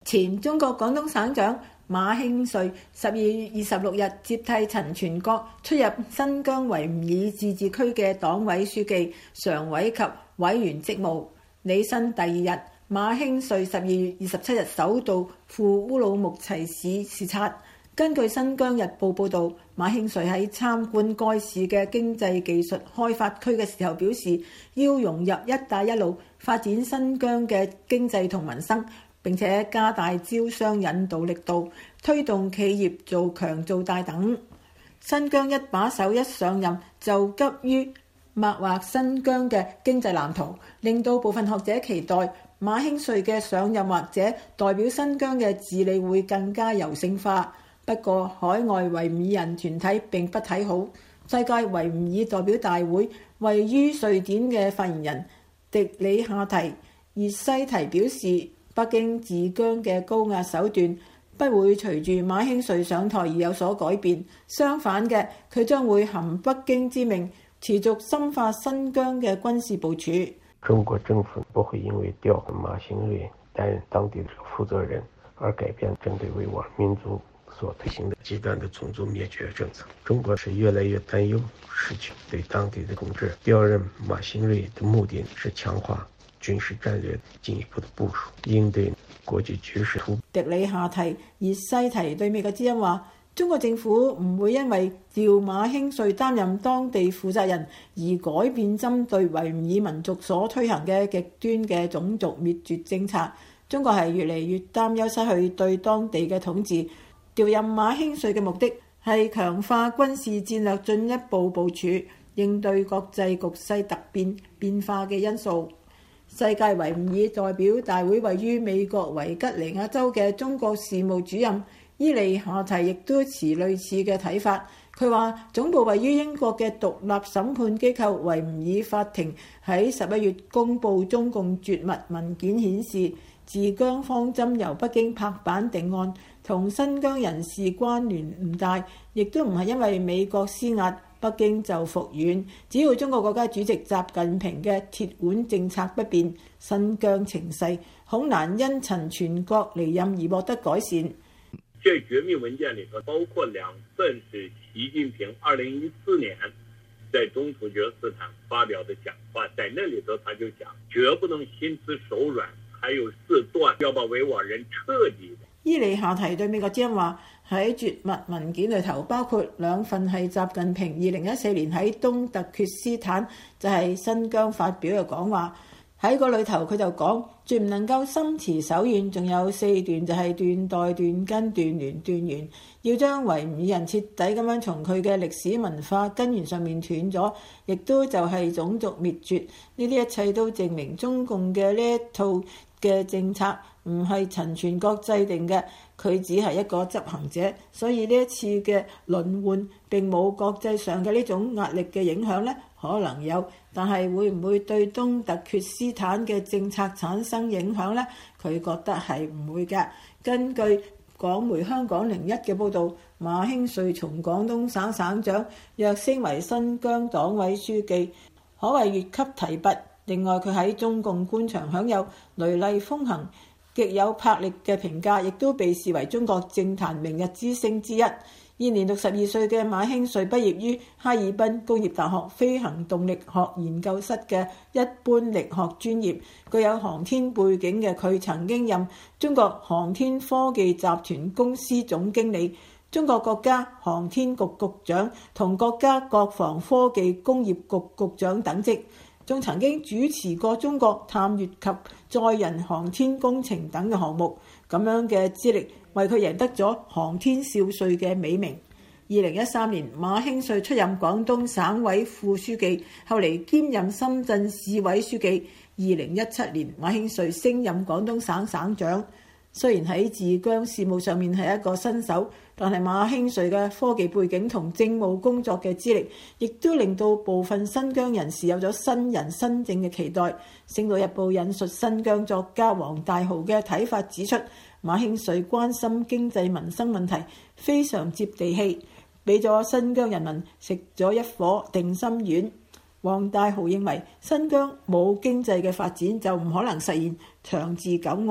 前中國廣東省長馬興瑞12月26日接替陳全國出任新疆維吾爾自治區嘅黨委書記、常委及委員職務。履新第二日，馬興瑞12月27日首度赴烏魯木齊市視察。根據《新疆日報》報導，馬興瑞喺參觀該市嘅經濟技術開發區嘅時候表示，要融入一帶一路，發展新疆嘅經濟同民生，並且加大招商引導力度，推動企業做強做大等。新疆一把手一上任就急於擘劃新疆嘅經濟藍圖，令到部分學者期待馬興瑞嘅上任或者代表新疆嘅治理會更加柔性化。不過，海外維吾爾人團體並不睇好。世界維吾爾代表大會位於瑞典嘅發言人迪里夏提熱西提表示，北京治疆嘅高壓手段不會隨住馬興瑞上台而有所改變，相反嘅，佢將會含北京之命，持續深化新疆嘅軍事部署。 中國政府不會因為調換馬興瑞擔任當地的負責人而改變針對維吾爾民族所推行的極端的種族滅絕政策。中國是越來越擔憂失去對當地的控制。調任馬興瑞的目的是強化軍事戰略進一步的部署，應對國際局勢。 迪里夏提熱西提對美國之音話，中國政府唔會因為調馬興瑞擔任當地負責人而改變針對維吾爾民族所推行嘅極端嘅種族滅絕政策。中國係越嚟越擔憂失去對當地嘅統治。調任馬興瑞嘅目的係強化軍事戰略，進一步部署應對國際局勢突變化嘅因素。世界維吾爾代表大會位於美國維吉尼亞州嘅中國事務主任伊利夏提亦都持類似嘅睇法。佢話總部位於英國嘅獨立審判機構維吾爾法庭喺11月公布中共絕密文件顯示，治疆方針由北京拍板定案，同新疆人士關聯唔大，亦都唔係因為美國施壓，北京就復軟。只要中國國家主席習近平嘅鐵腕政策不變，新疆情勢恐難因陳全國離任而獲得改善。 這絕密文件裏頭包括兩份是習近平2014年在中土厥斯坦發表的講話，在那裏頭他就講，絕不能心慈手軟，還有事斷，要把維吾爾人徹底。 伊利夏提對美國之音話，喺絕密文件裏頭包括兩份係習近平2014年喺東突厥斯坦，就係新疆發表嘅講話。喺個裏頭佢就講，絕唔能夠心慈手軟，仲有4段就係斷代斷根斷聯斷緣，要將維吾爾人徹底咁樣從佢嘅歷史文化根源上面斷咗，亦都就係種族滅絕。呢啲一切都證明中共嘅呢一套嘅政策唔係陳全國制定嘅，佢只係一個執行者，所以呢一次嘅輪換並冇國際上嘅呢種壓力嘅影響呢，可能有，但係會唔會對東突厥斯坦嘅政策產生影響呢？佢覺得係唔會嘅。根據港媒香港01嘅報導，馬興瑞從廣東省省長躍升為新疆黨委書記，可謂越級提拔。另外，佢喺中共官場享有雷厲風行、極有魄力嘅評價，亦都被視為中國政壇明日之星之一。現年62歲嘅馬興瑞畢業於哈爾濱工業大學飛行動力學研究室嘅一般力學專業，具有航天背景嘅佢曾經任中國航天科技集團公司總經理、中國國家航天局局長同國家國防科技工業局局長等職，仲曾經主持過中國探月及載人航天工程等嘅項目。咁樣嘅資歷為佢贏得咗航天少帥嘅美名。2013年，馬興瑞出任廣東省委副書記，後嚟兼任深圳市委書記。2017年，馬興瑞升任廣東省省長。雖然喺治疆事務上面係一個新手，但係馬興瑞嘅科技背景同政務工作嘅資歷，亦都令到部分新疆人士有咗新人新政嘅期待。《星島日報》引述新疆作家王大豪嘅睇法指出，馬興瑞關心經濟民生問題，非常接地氣，俾咗新疆人民食咗一顆定心丸。王大豪認為，新疆冇經濟嘅發展就唔可能實現長治久安。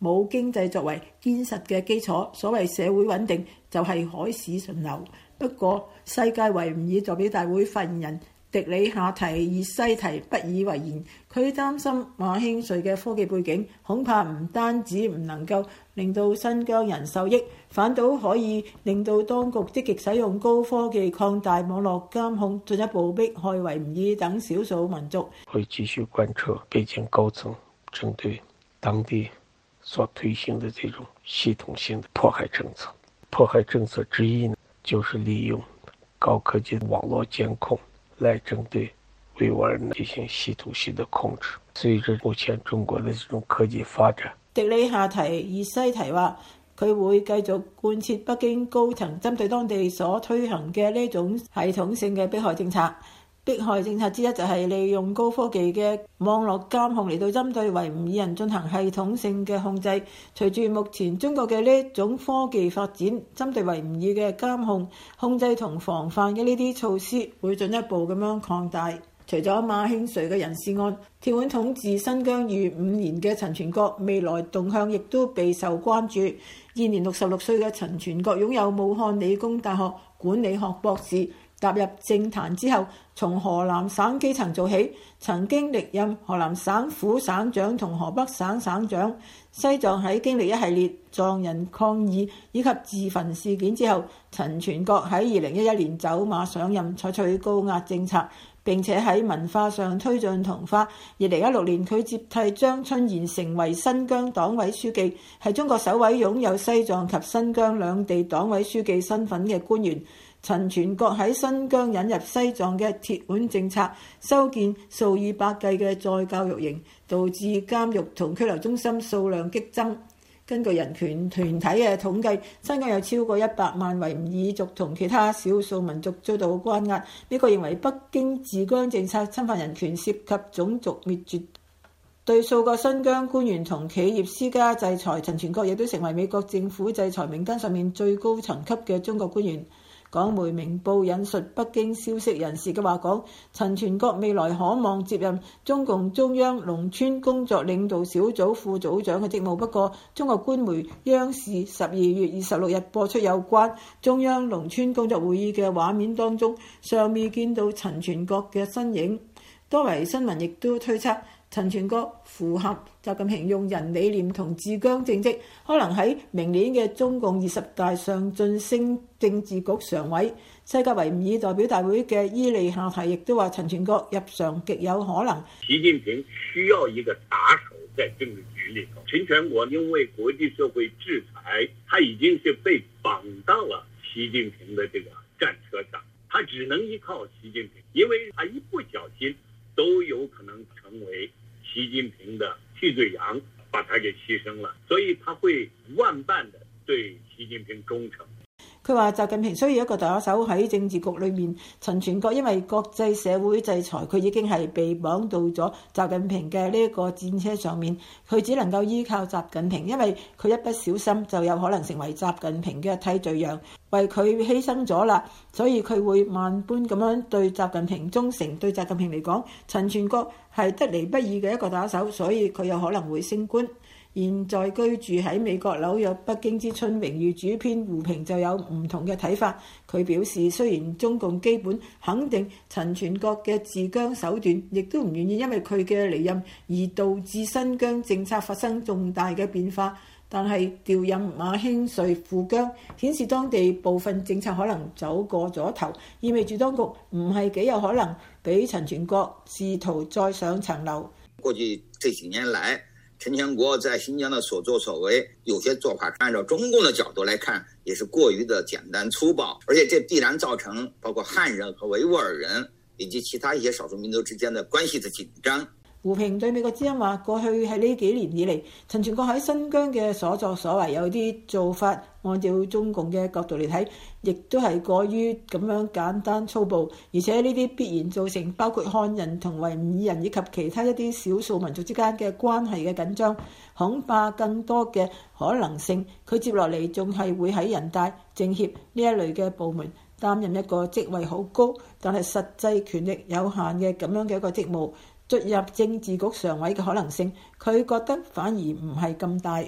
冇經濟作為堅實嘅基礎，所謂社會穩定就係海市蜃樓。不過，世界維吾爾代表大會發言人迪里夏提爾西提不以為然，佢擔心馬興瑞嘅科技背景恐怕唔單止唔能夠令到新疆人受益，反倒可以令到當局積極使用高科技擴大網絡監控，進一步迫害維吾爾等少數民族。 會繼續貫徹北京高層針對當地所推行的這種系統性的迫害政策。迫害政策之一呢，就是利用高科技網絡監控來針對維吾爾人進行系統性的控制。隨着目前中國的這種科技發展， 迪里夏提爾西提話，佢會繼續貫徹北京高層針對當地所推行嘅呢種系統性嘅迫害政策。迫害政策之一就係利用高科技嘅網絡監控嚟到針對維吾爾人進行系統性嘅控制。隨住目前中國嘅呢種科技發展，針對維吾爾嘅監控、控制同防範嘅呢啲措施會進一步咁樣擴大。除咗馬興瑞嘅人事案，鐵腕統治新疆逾5年嘅陳全國未來動向亦都備受關注。現年66歲嘅陳全國擁有武漢理工大學管理學博士。踏入政壇之後，從河南省基層做起，曾經歷任河南省府省長同河北省省長。西藏喺經歷一系列藏人抗議以及自焚事件之後，陳全國喺2011年走馬上任，採取高壓政策，並且喺文化上推進同化。2016年佢接替張春賢成為新疆黨委書記，係中國首位擁有西藏及新疆兩地黨委書記身份嘅官員。陳全國喺新疆引入西藏嘅鐵腕政策，修建數以百計嘅再教育營，導致監獄同拘留中心數量激增。根據人權團體嘅統計，新疆有超過100萬維吾爾族同其他少數民族遭到關押。美國認為北京治疆政策侵犯人權，涉及種族滅絕，對數個新疆官員同企業施加制裁。陳全國亦都成為美國政府制裁名單上面最高層級嘅中國官員。港媒明報引述北京消息人士嘅話講，陳全國未來可望接任中共中央農村工作領導小組副組長嘅職務。不過，中國官媒央視12月26日播出有關中央農村工作會議嘅畫面當中，尚未見到陳全國嘅身影。多維新聞亦都推測，陳全國符合習近平用人理念同治疆政績，可能喺明年嘅中共20大上晉升政治局常委。世界維吾爾代表大會嘅伊利夏提亦都話，陳全國入常極有可能。 習近平需要一個打手在政治局裏頭。陳全國因為國際社會制裁，他已經是被綁到了習近平的這個戰車上，他只能依靠習近平，因為他一不小心都有可能成為習近平的替罪羊，把他給犧牲了，所以他會萬般的對習近平忠誠。 佢話習近平需要一個打手喺政治局裏面。陳全國因為國際社會制裁，佢已經係被綁到咗習近平嘅呢個戰車上面，佢只能夠依靠習近平，因為佢一不小心就有可能成為習近平嘅替罪羊，為佢犧牲咗啦，所以佢會萬般咁樣對習近平忠誠。對習近平嚟講，陳全國係得嚟不易嘅一個打手，所以佢有可能會升官。現在居住喺美國紐約北京之春榮譽主編胡平就有唔同嘅睇法。佢表示，雖然中共基本肯定陳全國嘅治疆手段，亦都唔願意因為佢嘅離任而導致新疆政策發生重大嘅變化，但係調任馬興瑞赴疆，顯示當地部分政策可能走過咗頭，意味住當局唔係幾有可能俾陳全國試圖再上層樓。 過去這幾年來，陳全國在新疆的所作所為，有些做法按照中共的角度來看，也是過於的簡單粗暴，而且這必然造成包括漢人和維吾爾人以及其他一些少數民族之間的關係的緊張。 胡平對美國之音話，過去喺呢幾年以嚟，陳全國喺新疆嘅所作所為有啲做法，按照中共嘅角度嚟睇，亦都係過於咁樣簡單粗暴，而且呢啲必然造成包括漢人同維吾爾人以及其他一啲少數民族之間嘅關係嘅緊張。恐怕更多嘅可能性，佢接落嚟仲係會喺人大、政協呢一類嘅部門擔任一個職位好高，但係實際權力有限嘅咁樣嘅一個職務。進入政治局常委嘅可能性，佢覺得反而唔係咁大。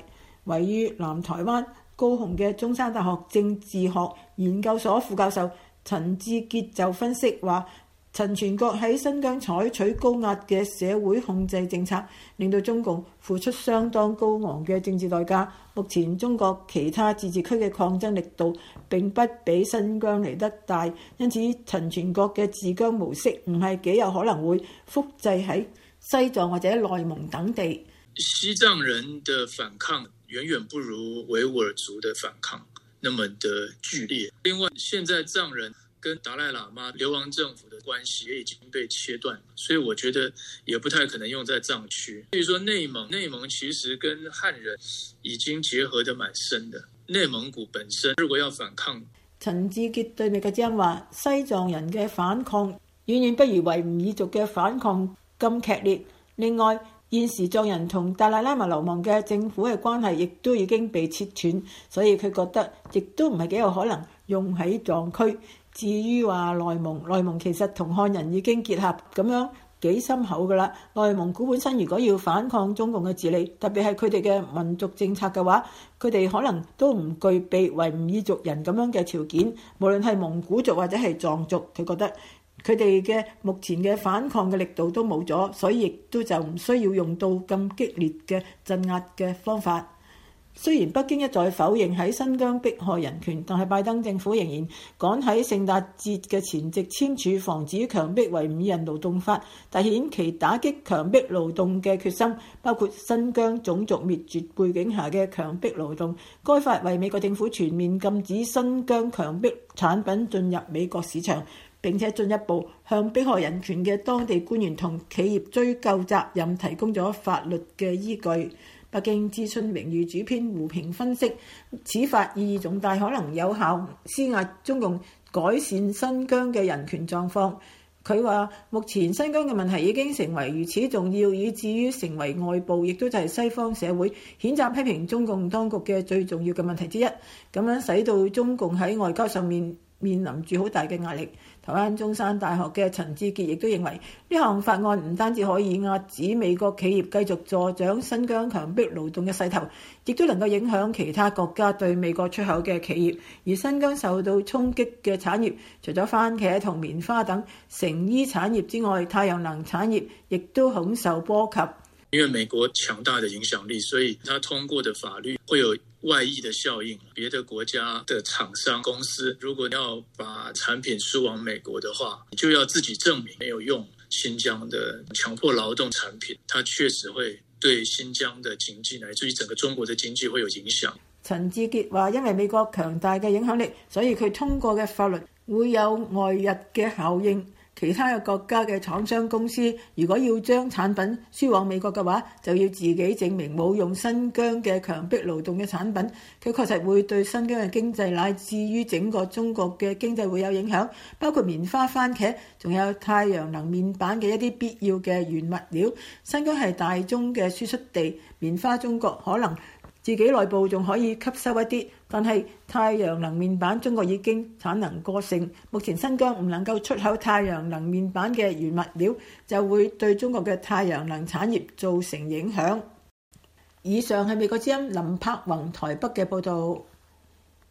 位於南台灣高雄嘅中山大學政治學研究所副教授陳志傑就分析話，陳全國喺新疆採取高壓嘅社會控制政策，令到中共付出相當高昂嘅政治代價。目前中國其他自治區嘅抗爭力度並不比新疆嚟得大，因此陳全國嘅治疆模式唔係幾有可能會複製喺西藏或者內蒙等地。 西藏人的反抗遠遠不如維吾爾族的反抗那麼的劇烈。另外，現在藏人跟達賴喇嘛流亡政府的關係也已經被切斷，所以我覺得也不太可能用在藏區。所以說內蒙其實跟漢人已經結合得蠻深的。內蒙古本身如果要反抗， 陳志傑對美國之音話，西藏人嘅反抗遠遠不如維吾爾族嘅反抗咁劇烈。另外，現時藏人同達賴喇嘛流亡嘅政府嘅關係亦都已經被切斷，所以佢覺得亦都唔係幾有可能用喺藏區。至於話內蒙其實同漢人已經結合咁樣幾深厚㗎啦。內蒙古本身如果要反抗中共嘅治理，特別係佢哋嘅民族政策嘅話，佢哋可能都唔具備維吾爾族人咁樣嘅條件。無論係蒙古族或者係藏族，佢覺得佢哋嘅目前嘅反抗嘅力度都冇咗，所以亦都就唔需要用到咁激烈嘅鎮壓嘅方法。雖然北京一再否認喺新疆迫害人權，但係拜登政府仍然趕喺聖誕節嘅前夕簽署防止強迫維吾爾人勞動法，凸顯其打擊強迫勞動嘅決心，包括新疆種族滅絕背景下嘅強迫勞動。該法為美國政府全面禁止新疆強迫產品進入美國市場，並且進一步向迫害人權嘅當地官員同企業追究責任提供咗法律嘅依據。北京諮詢榮譽主編胡平分析，此法意義重大，可能有效施壓中共改善新疆嘅人權狀況。佢話：目前新疆嘅問題已經成為如此重要，以至於成為外部，亦都就係西方社會譴責批評中共當局嘅最重要嘅問題之一。咁樣使到中共喺外交上面臨住好大嘅壓力。台灣中山大學嘅陳志傑亦都認為，呢項法案唔單止可以壓止美國企業繼續助長新疆強迫勞動嘅勢頭，亦都能夠影響其他國家對美國出口嘅企業。而新疆受到衝擊嘅產業，除咗番茄同棉花等成衣產業之外，太陽能產業亦都恐受波及。 因為美國強大的影響力，所以它通過的法律會有外溢的效應。別的國家的廠商公司如果要把產品輸往美國的話，就要自己證明沒有用新疆的強迫勞動產品，它確實會對新疆的經濟乃至於整個中國的經濟會有影響。 陳志傑話：因為美國強大嘅影響力，所以佢通過嘅法律會有外溢嘅效應。其他嘅國家嘅廠商公司如果要將產品輸往美國嘅話，就要自己證明冇用新疆嘅強迫勞動嘅產品。佢確實會對新疆嘅經濟乃至於整個中國嘅經濟會有影響，包括棉花、番茄，仲有太陽能面板嘅一啲必要嘅原物料。新疆係大宗嘅輸出地，棉花中國可能自己內部仲可以吸收一啲，但係太陽能面板中國已經產能過剩，目前新疆唔能夠出口太陽能面板嘅原物料，就會對中國嘅太陽能產業造成影響。以上係美國之音林柏宏台北嘅報導。